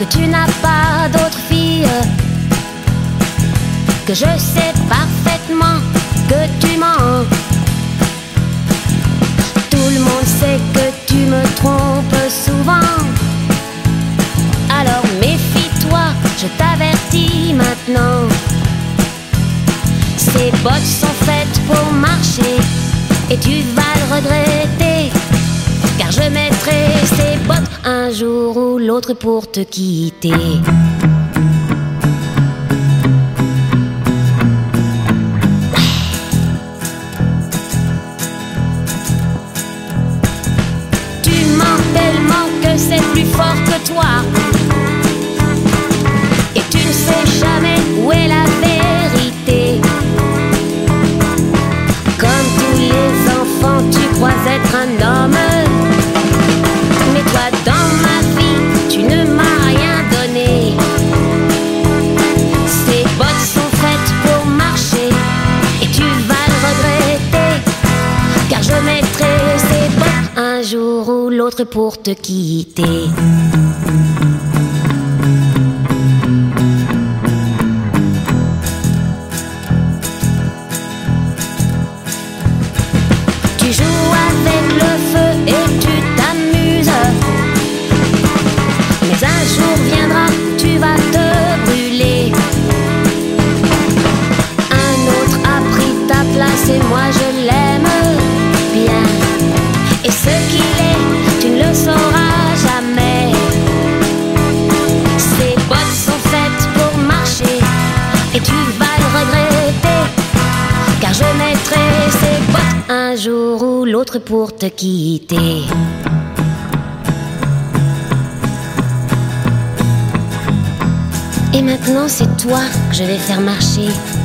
tu n'as pas d'autre fille, que je sais parfaitement que tu mens. Tout le monde sait que tu me trompes souvent. Alors méfie-toi, je t'avertis maintenant. Ces bottes sont faites pour marcher et tu vas le regretter, car je mettrai ces bottes un jour ou l'autre pour te quitter. Tu mens tellement que c'est plus fort que toi, et tu ne sais jamais où est la vérité. Comme tous les enfants, tu crois être un homme, mais toi dans ma vie, tu ne m'as rien donné. Ces bottes sont faites pour marcher et tu vas le regretter, car je mettrai ces bottes un jour ou l'autre pour te quitter. Tu joues avec le feu et tu t'amuses, mais un jour viendra où tu vas te brûler. Un autre a pris ta place et moi je l'aime bien, et ce qu'il est, tu ne le sauras jamais. Ces bottes sont faites pour marcher et tu vas le regretter, car je mettrai ces bottes un jour ou l'autre pour te quitter. Et maintenant c'est toi que je vais faire marcher.